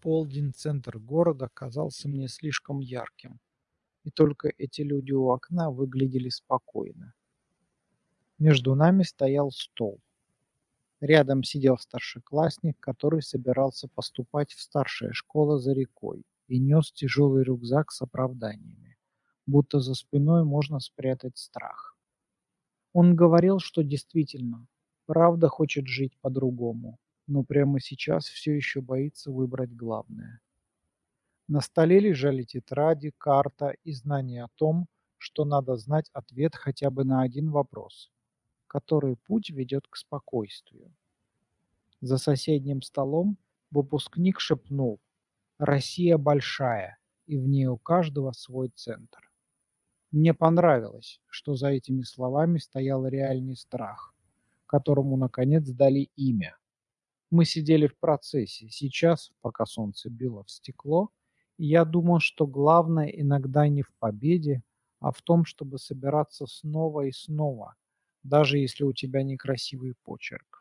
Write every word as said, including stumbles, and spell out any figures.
полдень центр города казался мне слишком ярким, и только эти люди у окна выглядели спокойно. Между нами стоял стол. Рядом сидел старшеклассник, который собирался поступать в старшие школы за рекой и нес тяжелый рюкзак с оправданиями, будто за спиной можно спрятать страх. Он говорил, что действительно, правда хочет жить по-другому, но прямо сейчас все еще боится выбрать главное. На столе лежали тетради, карта и знание о том, что надо знать ответ хотя бы на один вопрос, который путь ведет к спокойствию. За соседним столом выпускник шепнул: «Россия большая, и в ней у каждого свой центр». Мне понравилось, что за этими словами стоял реальный страх, которому наконец дали имя. Мы сидели в процессе. Сейчас, пока солнце било в стекло, и я думал, что главное иногда не в победе, а в том, чтобы собираться снова и снова, даже если у тебя некрасивый почерк.